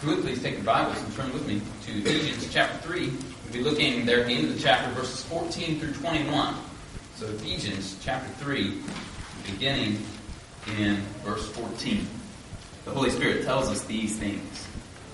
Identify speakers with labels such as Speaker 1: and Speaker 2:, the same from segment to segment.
Speaker 1: If you would, please take your Bibles and turn with me to Ephesians chapter 3. We'll be looking there at the end of the chapter, verses 14 through 21. So Ephesians chapter 3, beginning in verse 14. The Holy Spirit tells us these things.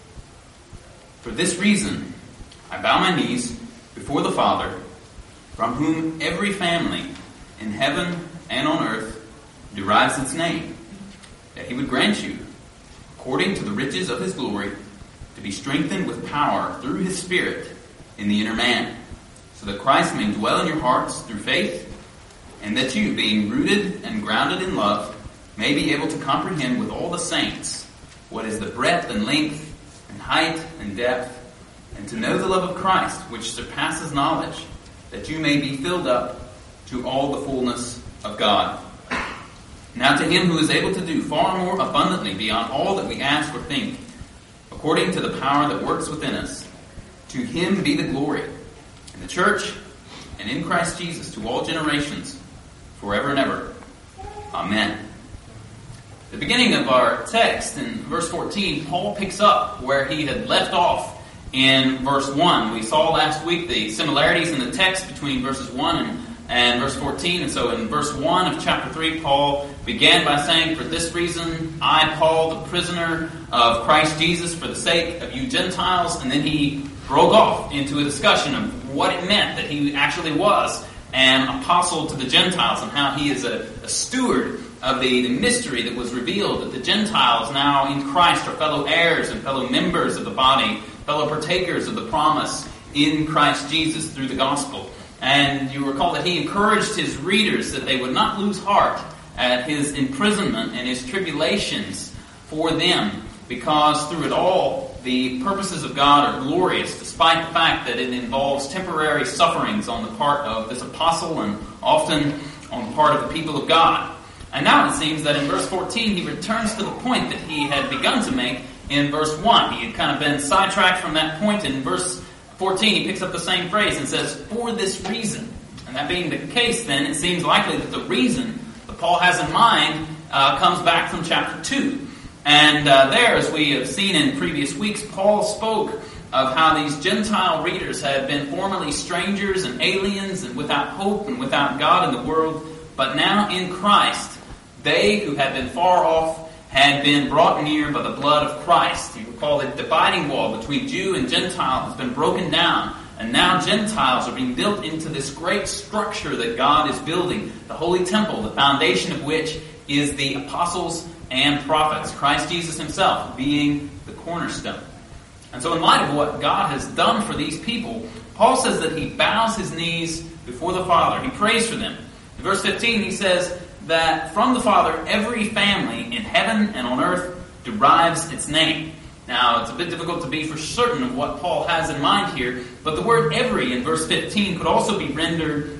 Speaker 1: For this reason, I bow my knees before the Father, from whom every family in heaven and on earth derives its name, that he would grant you, according to the riches of his glory, to be strengthened with power through his Spirit in the inner man, so that Christ may dwell in your hearts through faith, and that you, being rooted and grounded in love, may be able to comprehend with all the saints what is the breadth and length and height and depth, and to know the love of Christ, which surpasses knowledge, that you may be filled up to all the fullness of God. Now to him who is able to do far more abundantly beyond all that we ask or think, according to the power that works within us, to him be the glory in the church and in Christ Jesus to all generations, forever and ever. Amen. The beginning of our text in verse 14, Paul picks up where he had left off in verse 1. We saw last week the similarities in the text between verses 1 and verse 14. And so in verse 1 of chapter 3, Paul began by saying, for this reason, I, Paul, the prisoner of Christ Jesus, for the sake of you Gentiles. And then he broke off into a discussion of what it meant that he actually was an apostle to the Gentiles, and how he is a steward of the mystery that was revealed, that the Gentiles now in Christ are fellow heirs and fellow members of the body, fellow partakers of the promise in Christ Jesus through the gospel. And you recall that he encouraged his readers that they would not lose heart at his imprisonment and his tribulations for them, because through it all, the purposes of God are glorious, despite the fact that it involves temporary sufferings on the part of this apostle and often on the part of the people of God. And now it seems that in verse 14, he returns to the point that he had begun to make in verse 1. He had kind of been sidetracked from that point. In verse 14, he picks up the same phrase and says, for this reason. And that being the case, then, it seems likely that the reason that Paul has in mind comes back from chapter 2. And there, as we have seen in previous weeks, Paul spoke of how these Gentile readers had been formerly strangers and aliens and without hope and without God in the world. But now in Christ, they who had been far off had been brought near by the blood of Christ. You recall the dividing wall between Jew and Gentile has been broken down. And now Gentiles are being built into this great structure that God is building, the holy temple, the foundation of which is the apostles and prophets, Christ Jesus himself being the cornerstone. And so in light of what God has done for these people, Paul says that he bows his knees before the Father. He prays for them. In verse 15 he says that from the Father every family in heaven and on earth derives its name. Now it's a bit difficult to be for certain of what Paul has in mind here, but the word every in verse 15 could also be rendered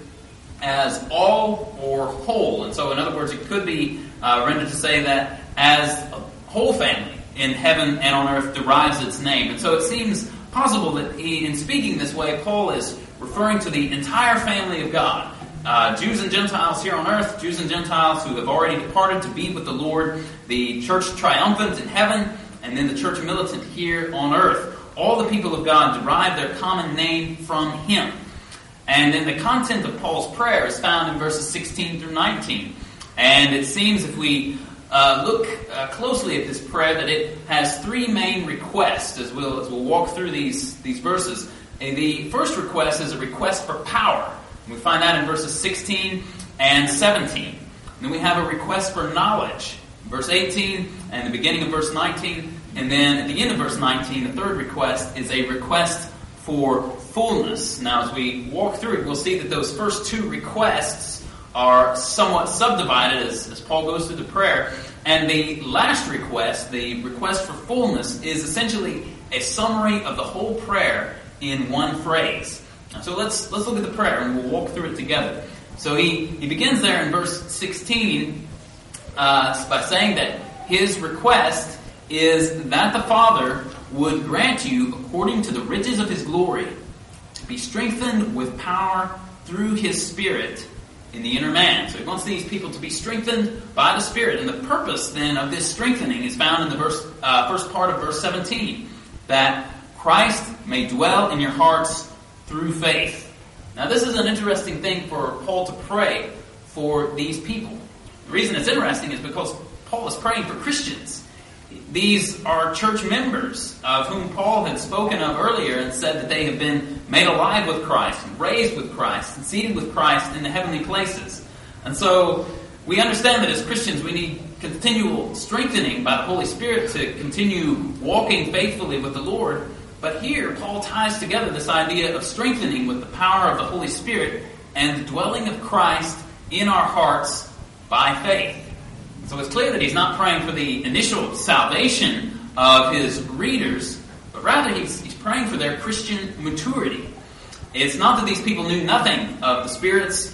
Speaker 1: as all or whole. And so in other words, it could be rendered to say that as a whole family in heaven and on earth derives its name. And so it seems possible that in speaking this way, Paul is referring to the entire family of God. Jews and Gentiles here on earth, Jews and Gentiles who have already departed to be with the Lord, the church triumphant in heaven, and then the church militant here on earth. All the people of God derive their common name from him. And then the content of Paul's prayer is found in verses 16 through 19. And it seems if we look closely at this prayer that it has three main requests as we'll walk through these verses. And the first request is a request for power. And we find that in verses 16 and 17. And then we have a request for knowledge, verse 18 and the beginning of verse 19. And then at the end of verse 19, the third request is a request for fullness. Now, as we walk through it, we'll see that those first two requests are somewhat subdivided as Paul goes through the prayer. And the last request, the request for fullness, is essentially a summary of the whole prayer in one phrase. So let's look at the prayer and we'll walk through it together. So he begins there in verse 16 by saying that his request is that the Father would grant you, according to the riches of his glory, to be strengthened with power through his Spirit in the inner man. So he wants these people to be strengthened by the Spirit. And the purpose then of this strengthening is found in the first part of verse 17. that Christ may dwell in your hearts through faith. Now this is an interesting thing for Paul to pray for these people. The reason it's interesting is because Paul is praying for Christians. These are church members of whom Paul had spoken of earlier and said that they have been made alive with Christ, and raised with Christ, and seated with Christ in the heavenly places. And so we understand that as Christians we need continual strengthening by the Holy Spirit to continue walking faithfully with the Lord. But here Paul ties together this idea of strengthening with the power of the Holy Spirit and the dwelling of Christ in our hearts by faith. So it's clear that he's not praying for the initial salvation of his readers, but rather he's praying for their Christian maturity. It's not that these people knew nothing of the Spirit's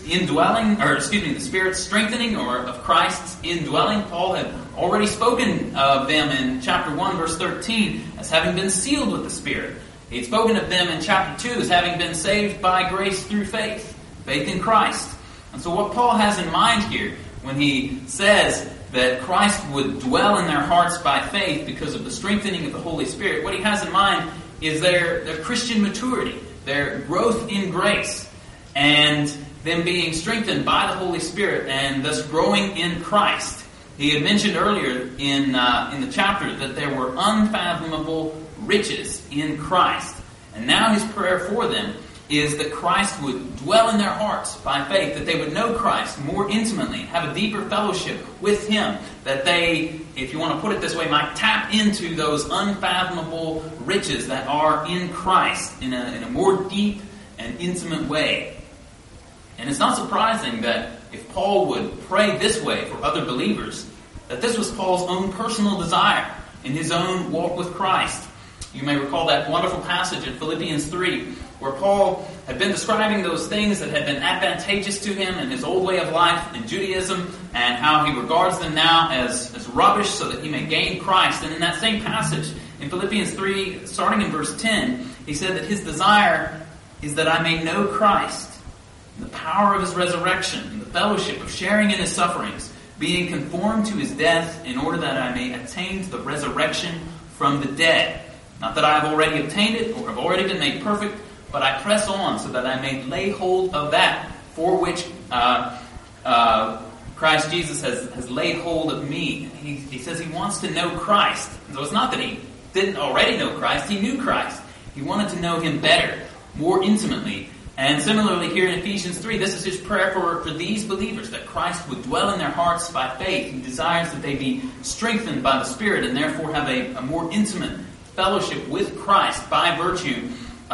Speaker 1: the Spirit's strengthening or of Christ's indwelling. Paul had already spoken of them in chapter 1, verse 13, as having been sealed with the Spirit. He had spoken of them in chapter 2 as having been saved by grace through faith in Christ. And so what Paul has in mind here, when he says that Christ would dwell in their hearts by faith because of the strengthening of the Holy Spirit, what he has in mind is their Christian maturity, their growth in grace, and them being strengthened by the Holy Spirit and thus growing in Christ. He had mentioned earlier in the chapter that there were unfathomable riches in Christ. And now his prayer for them is that Christ would dwell in their hearts by faith, that they would know Christ more intimately, have a deeper fellowship with Him, that they, if you want to put it this way, might tap into those unfathomable riches that are in Christ in a more deep and intimate way. And it's not surprising that if Paul would pray this way for other believers, that this was Paul's own personal desire in his own walk with Christ. You may recall that wonderful passage in Philippians 3, where Paul had been describing those things that had been advantageous to him in his old way of life in Judaism, and how he regards them now as rubbish so that he may gain Christ. And in that same passage, in Philippians 3, starting in verse 10, he said that his desire is that I may know Christ, the power of His resurrection, and the fellowship of sharing in His sufferings, being conformed to His death, in order that I may attain to the resurrection from the dead. Not that I have already obtained it, or have already been made perfect, but I press on so that I may lay hold of that for which Christ Jesus has laid hold of me. He says he wants to know Christ. So it's not that he didn't already know Christ, he knew Christ. He wanted to know Him better, more intimately. And similarly here in Ephesians 3, this is his prayer for these believers, that Christ would dwell in their hearts by faith. He desires that they be strengthened by the Spirit and therefore have a more intimate fellowship with Christ by virtue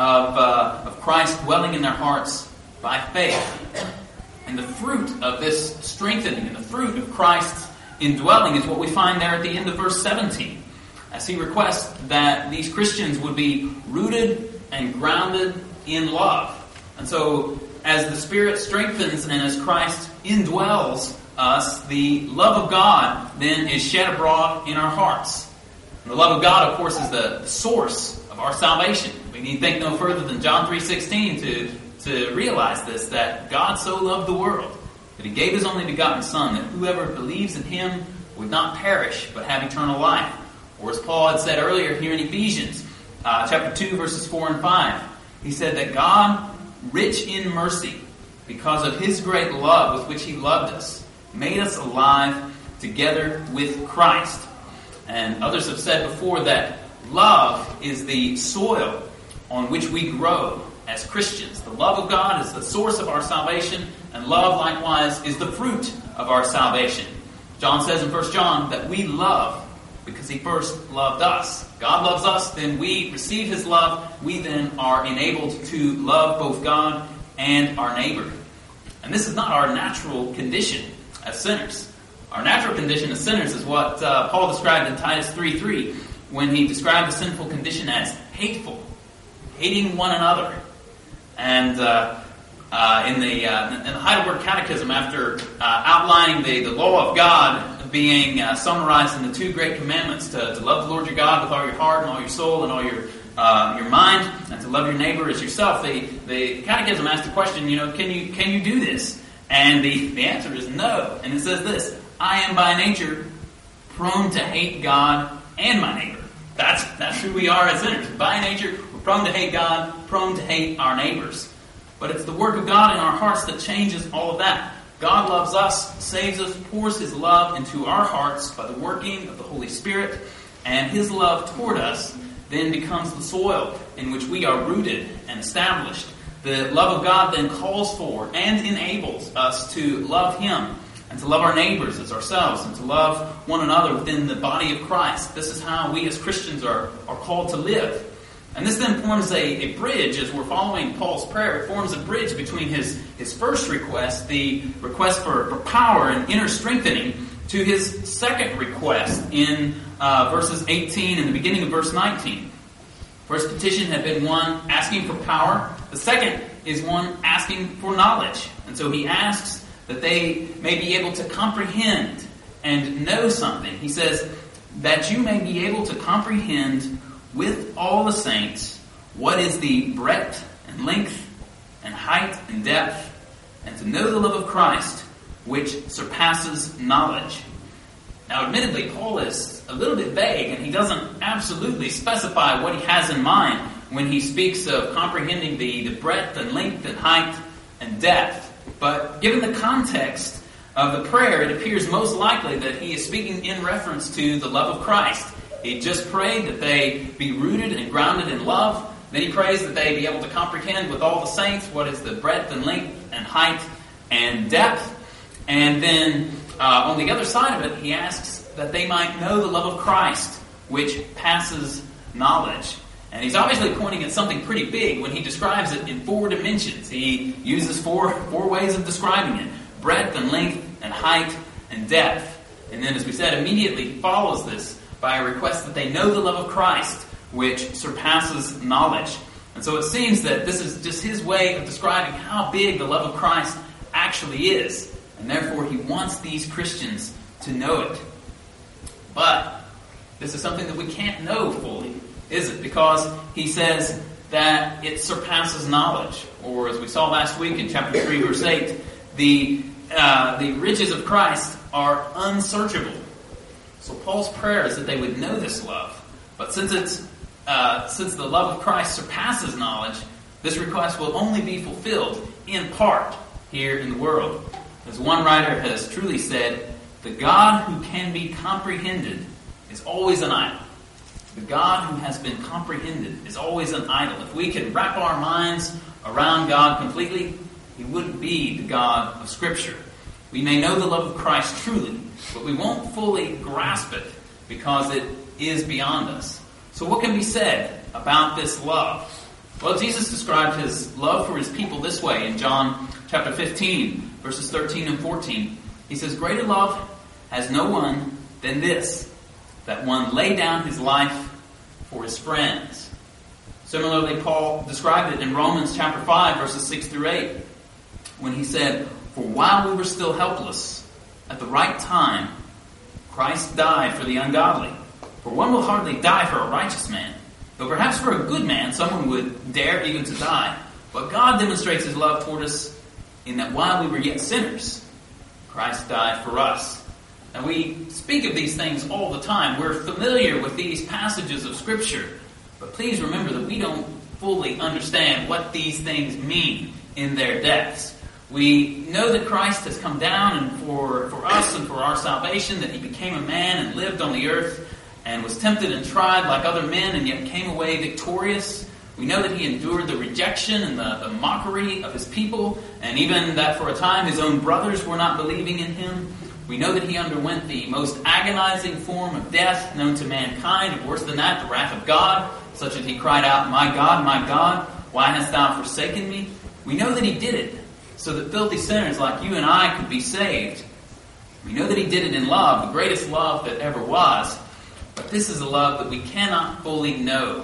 Speaker 1: of Christ dwelling in their hearts by faith. And the fruit of this strengthening and the fruit of Christ's indwelling is what we find there at the end of verse 17, as he requests that these Christians would be rooted and grounded in love. And so, as the Spirit strengthens and as Christ indwells us, the love of God then is shed abroad in our hearts. And the love of God, of course, is the source of our salvation. We need think no further than John 3:16 to realize this, that God so loved the world that He gave His only begotten Son, that whoever believes in Him would not perish but have eternal life. Or as Paul had said earlier here in Ephesians chapter 2, verses 4 and 5, he said that God, rich in mercy, because of His great love with which He loved us, made us alive together with Christ. And others have said before that love is the soil on which we grow as Christians. The love of God is the source of our salvation, and love likewise is the fruit of our salvation. John says in 1 John that we love because He first loved us. God loves us, then we receive His love. We then are enabled to love both God and our neighbor. And this is not our natural condition as sinners. Our natural condition as sinners is what Paul described in Titus 3:3 when he described the sinful condition as hateful, hating one another. And in the Heidelberg Catechism, after outlining the law of God being summarized in the two great commandments, to love the Lord your God with all your heart and all your soul and all your mind, and to love your neighbor as yourself, the Catechism asked the question, can you do this? And the answer is no. And it says this: I am by nature prone to hate God and my neighbor. That's
Speaker 2: That's who we are as sinners. By nature, we're prone to hate God, prone to hate our neighbors. But it's the work of God in our hearts that changes all of that. God loves us, saves us, pours His love into our hearts by the working of the Holy Spirit, and His love toward us then becomes the soil in which we are rooted and established. The love of God then calls for and enables us to love Him and to love our neighbors as ourselves and to love one another within the body of Christ. This is how we as Christians are called to live. And this then forms a bridge, as we're following Paul's prayer. It forms a bridge between his first request, the request for power and inner strengthening, to his second request in verses 18 and the beginning of verse 19. First petition had been one asking for power. The second is one asking for knowledge. And so he asks that they may be able to comprehend and know something. He says, that you may be able to comprehend with all the saints what is the breadth and length and height and depth, and to know the love of Christ, which surpasses knowledge. Now, admittedly, Paul is a little bit vague, and he doesn't absolutely specify what he has in mind when he speaks of comprehending the breadth and length and height and depth. But given the context of the prayer, it appears most likely that he is speaking in reference to the love of Christ. He just prayed that they be rooted and grounded in love. Then he prays that they be able to comprehend with all the saints what is the breadth and length and height and depth. And then on the other side of it, he asks that they might know the love of Christ, which passes knowledge. And he's obviously pointing at something pretty big when he describes it in 4 dimensions. He uses four ways of describing it: breadth and length and height and depth. And then, as we said, immediately he follows this by a request that they know the love of Christ, which surpasses knowledge. And so it seems that this is just his way of describing how big the love of Christ actually is. And therefore he wants these Christians to know it. But this is something that we can't know fully, is it? Because he says that it surpasses knowledge. Or as we saw last week in chapter 3, verse 8, the riches of Christ are unsearchable. So Paul's prayer is that they would know this love. But since the love of Christ surpasses knowledge, this request will only be fulfilled in part here in the world. As one writer has truly said, the God who can be comprehended is always an idol. The God who has been comprehended is always an idol. If we could wrap our minds around God completely, He wouldn't be the God of Scripture. We may know the love of Christ truly, but we won't fully grasp it because it is beyond us. So what can be said about this love? Well, Jesus described His love for His people this way in John chapter 15, verses 13 and 14. He says, "Greater love has no one than this, that one lay down his life for his friends." Similarly, Paul described it in Romans chapter 5, verses 6 through 8, when he said, "For while we were still helpless, at the right time, Christ died for the ungodly. For one will hardly die for a righteous man, though perhaps for a good man someone would dare even to die. But God demonstrates His love toward us in that while we were yet sinners, Christ died for us." And we speak of these things all the time. We're familiar with these passages of Scripture. But please remember that we don't fully understand what these things mean in their depths. We know that Christ has come down and for us and for our salvation, that He became a man and lived on the earth and was tempted and tried like other men and yet came away victorious. We know that He endured the rejection and the mockery of His people, and even that for a time His own brothers were not believing in Him. We know that He underwent the most agonizing form of death known to mankind, and worse than that, the wrath of God, such that He cried out, my God, why hast Thou forsaken me?" We know that He did it so that filthy sinners like you and I could be saved. We know that He did it in love, the greatest love that ever was. But this is a love that we cannot fully know.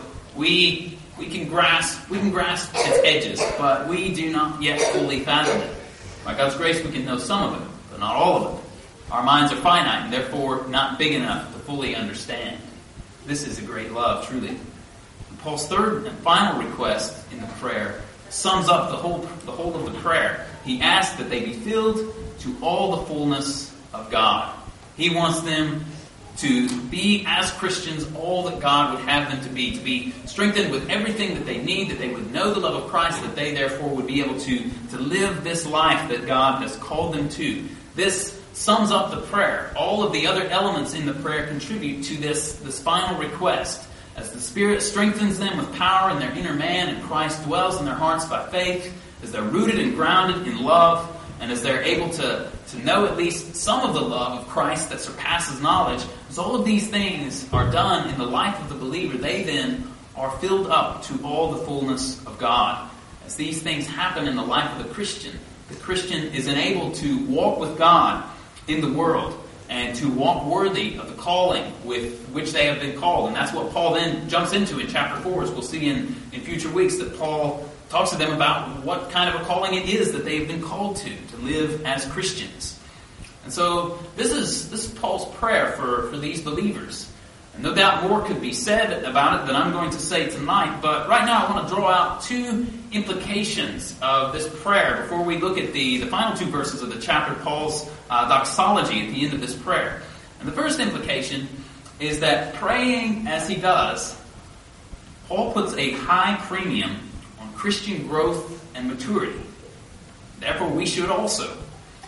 Speaker 2: We can grasp its edges, but we do not yet fully fathom it. By God's grace, we can know some of it, but not all of it. Our minds are finite and therefore not big enough to fully understand. This is a great love, truly. And Paul's third and final request in the prayer sums up the whole of the prayer. He asks that they be filled to all the fullness of God. He wants them to be, as Christians, all that God would have them to be strengthened with everything that they need, that they would know the love of Christ, that they therefore would be able to live this life that God has called them to. This sums up the prayer. All of the other elements in the prayer contribute to this final request. As the Spirit strengthens them with power in their inner man, and Christ dwells in their hearts by faith, as they're rooted and grounded in love, and as they're able to know at least some of the love of Christ that surpasses knowledge, as all of these things are done in the life of the believer, they then are filled up to all the fullness of God. As these things happen in the life of the Christian is enabled to walk with God in the world and to walk worthy of the calling with which they have been called. And that's what Paul then jumps into in chapter 4, as we'll see in future weeks, that Paul talks to them about what kind of a calling it is that they've been called to live as Christians. And so this is Paul's prayer for these believers. And no doubt more could be said about it than I'm going to say tonight, but right now I want to draw out two implications of this prayer before we look at the final two verses of the chapter, Paul's doxology at the end of this prayer. And the first implication is that praying as he does, Paul puts a high premium on Christian growth and maturity. Therefore, we should also.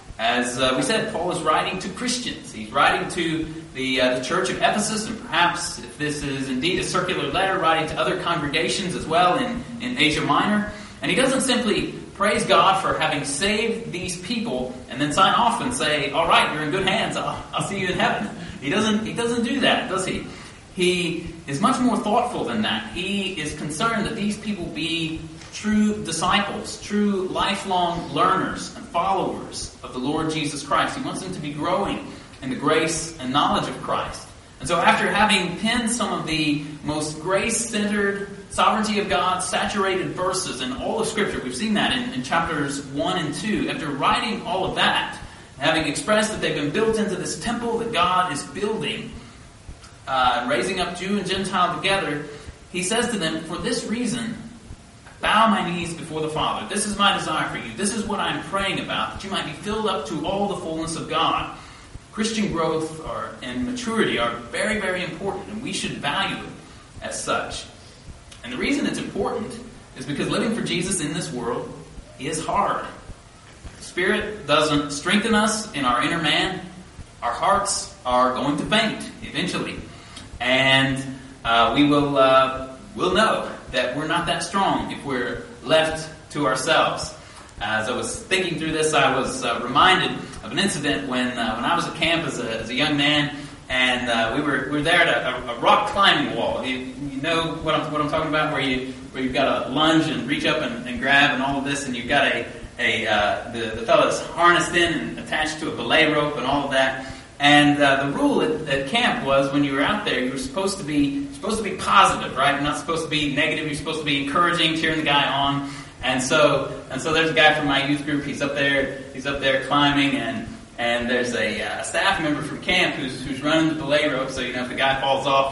Speaker 2: As we said, Paul is writing to Christians. He's writing to the church of Ephesus, and perhaps, if this is indeed a circular letter, writing to other congregations as well in Asia Minor. And he doesn't simply praise God for having saved these people and then sign off and say, all right, you're in good hands, I'll see you in heaven. He doesn't do that, does he? He is much more thoughtful than that. He is concerned that these people be true disciples, true lifelong learners and followers of the Lord Jesus Christ. He wants them to be growing in the grace and knowledge of Christ. And so after having penned some of the most grace-centered, sovereignty of God, saturated verses in all of Scripture, we've seen that in chapters 1 and 2, after writing all of that, having expressed that they've been built into this temple that God is building, raising up Jew and Gentile together, he says to them, for this reason, bow my knees before the Father. This is my desire for you. This is what I'm praying about, that you might be filled up to all the fullness of God. Christian growth and maturity are very, very important, and we should value it as such. And the reason it's important is because living for Jesus in this world is hard. The Spirit doesn't strengthen us in our inner man. Our hearts are going to faint eventually. And we'll know that we're not that strong if we're left to ourselves. As I was thinking through this, I was reminded of an incident when I was at camp as a young man, and we were there at a rock climbing wall. You know what I'm talking about, where you've got to lunge and reach up and grab and all of this, and you've got the fellow's harnessed in and attached to a belay rope and all of that. And the rule at camp was, when you were out there, you were supposed to be positive, right? You're not supposed to be negative. You're supposed to be encouraging, cheering the guy on. And so there's a guy from my youth group. He's up there climbing, and there's a staff member from camp who's running the belay rope. So if the guy falls off,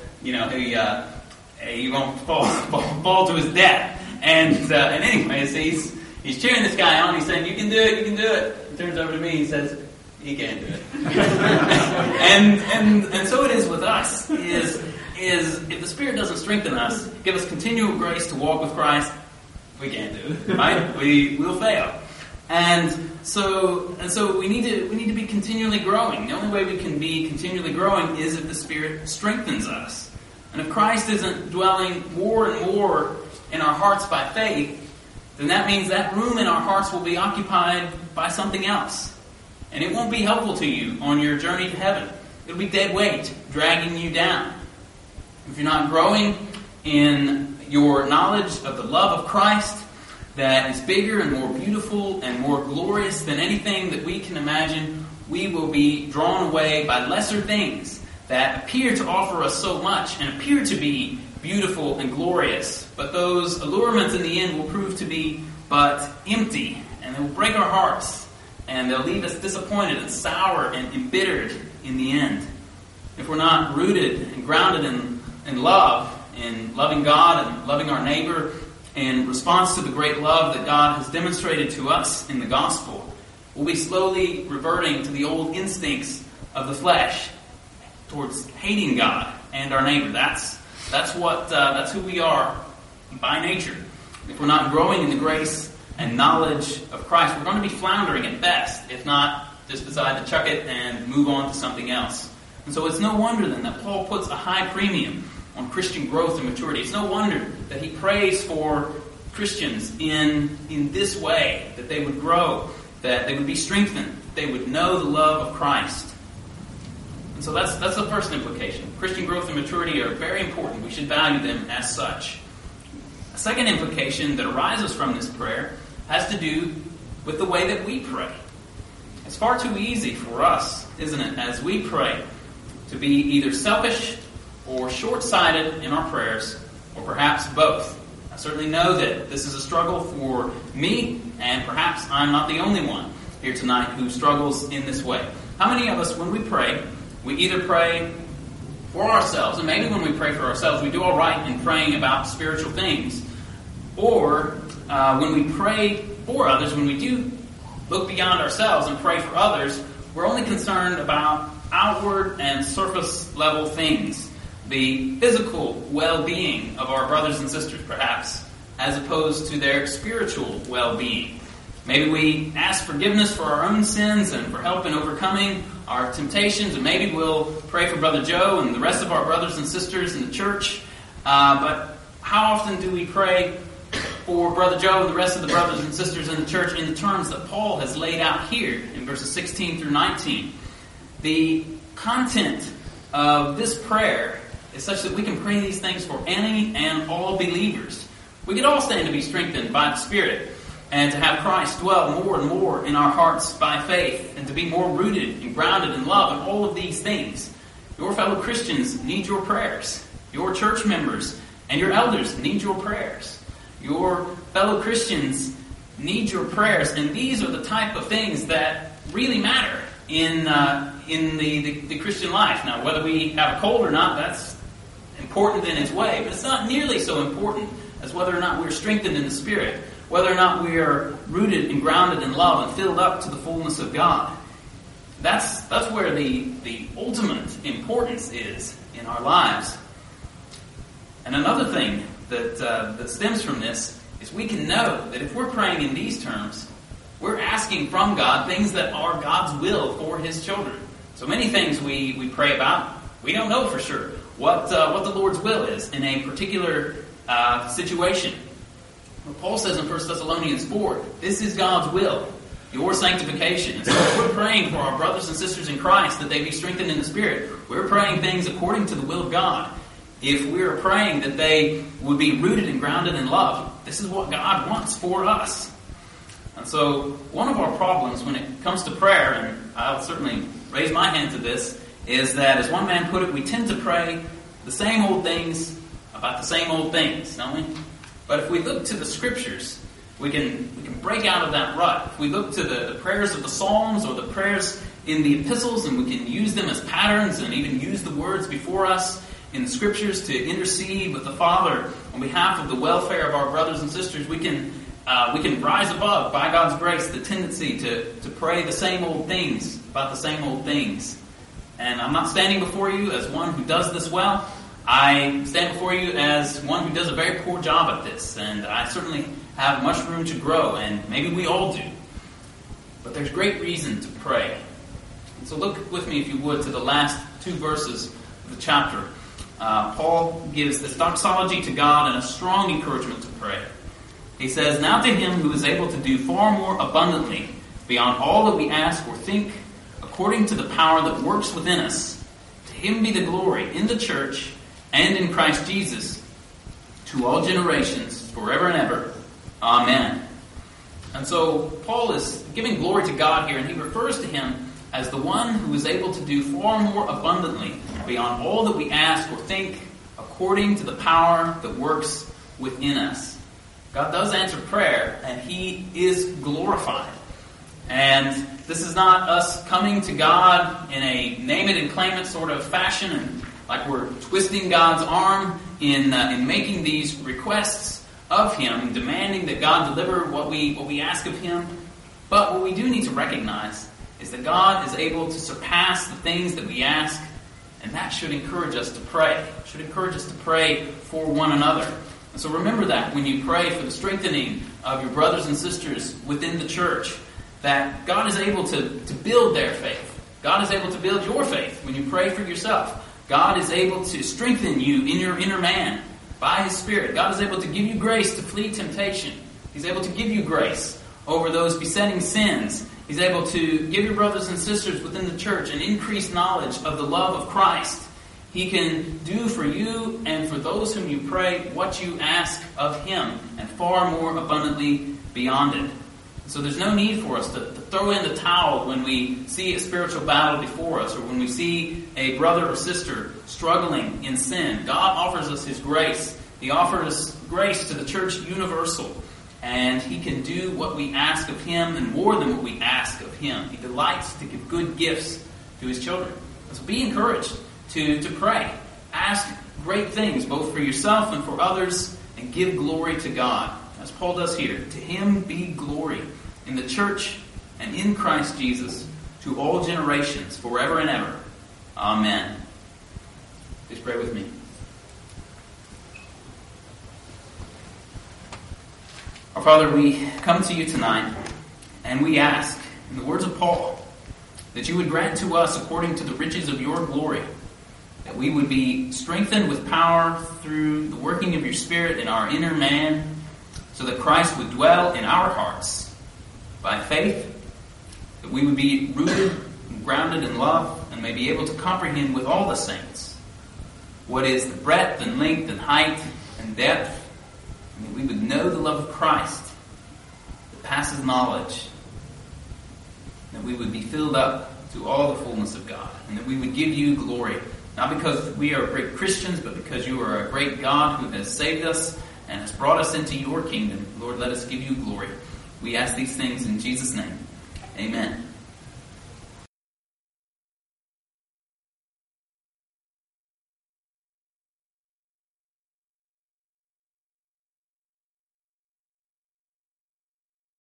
Speaker 2: he won't fall to his death. And anyways, he's cheering this guy on. He's saying, "You can do it, you can do it." He turns over to me. He says, "He can't do it." and so it is with us. Is if the Spirit doesn't strengthen us, give us continual grace to walk with Christ, we can't do it, right? We'll fail. And so we need to be continually growing. The only way we can be continually growing is if the Spirit strengthens us. And if Christ isn't dwelling more and more in our hearts by faith, then that means that room in our hearts will be occupied by something else. And it won't be helpful to you on your journey to heaven. It'll be dead weight, dragging you down. If you're not growing in your knowledge of the love of Christ that is bigger and more beautiful and more glorious than anything that we can imagine, we will be drawn away by lesser things that appear to offer us so much and appear to be beautiful and glorious. But those allurements in the end will prove to be but empty, and they will break our hearts, and they'll leave us disappointed and sour and embittered in the end. If we're not rooted and grounded in love, in loving God and loving our neighbor, in response to the great love that God has demonstrated to us in the gospel, we'll be slowly reverting to the old instincts of the flesh. towards hating God and our neighbor. That's who we are by nature. If we're not growing in the grace and knowledge of Christ, we're going to be floundering at best, if not just decide to chuck it and move on to something else. And so it's no wonder then that Paul puts a high premium on Christian growth and maturity. It's no wonder that he prays for Christians in this way, that they would grow, that they would be strengthened, that they would know the love of Christ. And so that's the first implication. Christian growth and maturity are very important. We should value them as such. A second implication that arises from this prayer has to do with the way that we pray. It's far too easy for us, isn't it, as we pray, to be either selfish or short-sighted in our prayers, or perhaps both. I certainly know that this is a struggle for me, and perhaps I'm not the only one here tonight who struggles in this way. How many of us, when we pray, we either pray for ourselves, and maybe when we pray for ourselves, we do all right in praying about spiritual things, or when we pray for others, when we do look beyond ourselves and pray for others, we're only concerned about outward and surface level things, the physical well-being of our brothers and sisters, perhaps, as opposed to their spiritual well-being. Maybe we ask forgiveness for our own sins and for help in overcoming our temptations, and maybe we'll pray for Brother Joe and the rest of our brothers and sisters in the church. But how often do we pray for Brother Joe and the rest of the brothers and sisters in the church in the terms that Paul has laid out here in verses 16 through 19? The content of this prayer is such that we can pray these things for any and all believers. We could all stand to be strengthened by the Spirit and to have Christ dwell more and more in our hearts by faith and to be more rooted and grounded in love and all of these things. Your fellow Christians need your prayers. Your church members and your elders need your prayers. Your fellow Christians need your prayers, and these are the type of things that really matter in the Christian life. Now, whether we have a cold or not, that's important in its way, but it's not nearly so important as whether or not we're strengthened in the Spirit, whether or not we are rooted and grounded in love and filled up to the fullness of God. That's where the ultimate importance is in our lives. And another thing that stems from this is we can know that if we're praying in these terms, we're asking from God things that are God's will for His children. So many things we pray about, we don't know for sure what the Lord's will is in a particular situation. But Paul says in 1 Thessalonians 4, this is God's will, your sanctification. And so if we're praying for our brothers and sisters in Christ that they be strengthened in the Spirit, we're praying things according to the will of God. If we're praying that they would be rooted and grounded in love, this is what God wants for us. And so one of our problems when it comes to prayer, and I'll certainly raise my hand to this, is that, as one man put it, we tend to pray the same old things about the same old things, don't we? But if we look to the Scriptures, we can break out of that rut. If we look to the prayers of the Psalms or the prayers in the epistles, and we can use them as patterns and even use the words before us in the Scriptures to intercede with the Father on behalf of the welfare of our brothers and sisters, we can rise above, by God's grace, the tendency to pray the same old things about the same old things. And I'm not standing before you as one who does this well. I stand before you as one who does a very poor job at this, and I certainly have much room to grow, and maybe we all do. But there's great reason to pray. And so look with me, if you would, to the last two verses of the chapter. Paul gives this doxology to God and a strong encouragement to pray. He says, "Now to Him who is able to do far more abundantly beyond all that we ask or think, according to the power that works within us, to Him be the glory in the church and in Christ Jesus, to all generations, forever and ever. Amen." And so Paul is giving glory to God here, and he refers to Him as the one who is able to do far more abundantly beyond all that we ask or think, according to the power that works within us. God does answer prayer, and He is glorified. And this is not us coming to God in a name it and claim it sort of fashion, and like we're twisting God's arm in making these requests of Him, demanding that God deliver what we ask of Him. But what we do need to recognize is that God is able to surpass the things that we ask And that should encourage us to pray. It should encourage us to pray for one another. And so remember that when you pray for the strengthening of your brothers and sisters within the church, that God is able to build their faith. God is able to build your faith when you pray for yourself. God is able to strengthen you in your inner man by His Spirit. God is able to give you grace to flee temptation. He's able to give you grace over those besetting sins. He's able to give your brothers and sisters within the church an increased knowledge of the love of Christ. He can do for you and for those whom you pray what you ask of Him, and far more abundantly beyond it. So there's no need for us to throw in the towel when we see a spiritual battle before us, or when we see a brother or sister struggling in sin. God offers us His grace. He offers grace to the church universal. And He can do what we ask of Him, and more than what we ask of Him. He delights to give good gifts to His children. So be encouraged to pray. Ask great things, both for yourself and for others, and give glory to God. As Paul does here, to Him be glory in the church and in Christ Jesus to all generations, forever and ever. Amen. Please pray with me. Our Father, we come to you tonight, and we ask, in the words of Paul, that you would grant to us, according to the riches of your glory, that we would be strengthened with power through the working of your Spirit in our inner man, so that Christ would dwell in our hearts by faith, that we would be rooted and grounded in love, and may be able to comprehend with all the saints what is the breadth and length and height and depth, and that we would know the love of Christ that passes knowledge, that we would be filled up to all the fullness of God, and that we would give you glory, not because we are great Christians, but because you are a great God who has saved us and has brought us into your kingdom. Lord, let us give you glory. We ask these things in Jesus' name. Amen.